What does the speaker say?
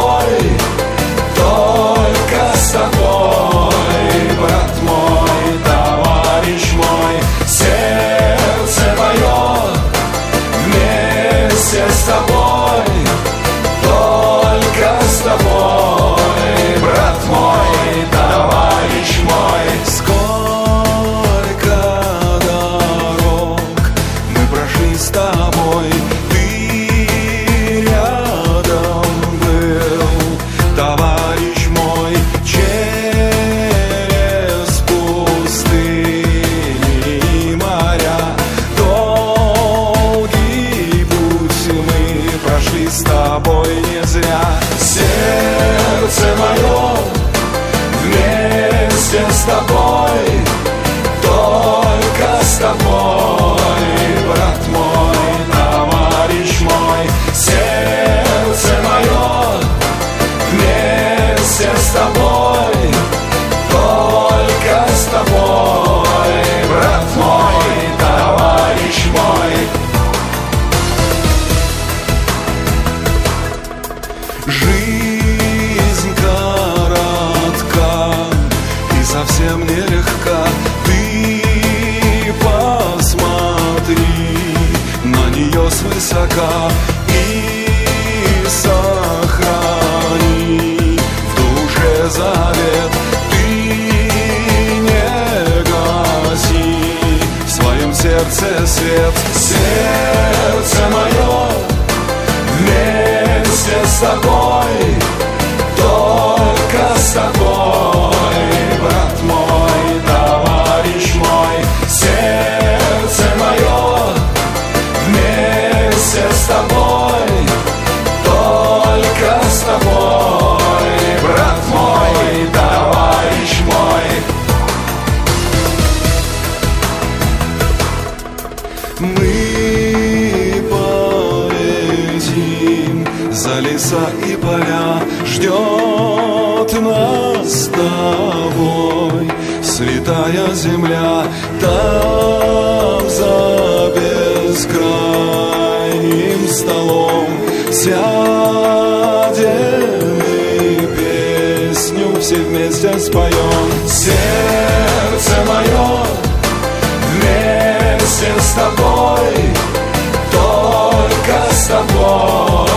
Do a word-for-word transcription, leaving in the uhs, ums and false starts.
тобой, только с тобой, брат мой, товарищ мой, сердце мое вместе с тобой, только с тобой, брат мой, товарищ мой. Сколько дорог мы прошли с тобой, ты рядом был, товарищ мой, через пустыни и моря. Долгий путь мы прошли с тобой не зря. Сердце мое вместе с тобой, только с тобой, брат мой, товарищ мой. Сердце мое вместе с тобой, только с тобой, брат мой, товарищ мой. Жизнь коротка и совсем нелегка. Ты посмотри на нее свысока и сохрани в душе завет. Ты не гаси в своем сердце свет. Сердце мое вместе с тобой, только с тобой, брат мой, товарищ мой. Сердце мое вместе с тобой, только с тобой, брат мой, товарищ мой. Мы полетим за леса и поля, ждет нас с тобой святая земля. Там за бескрайним столом сядем и песню все вместе споем. Сердце мое вместе с тобой, только с тобой,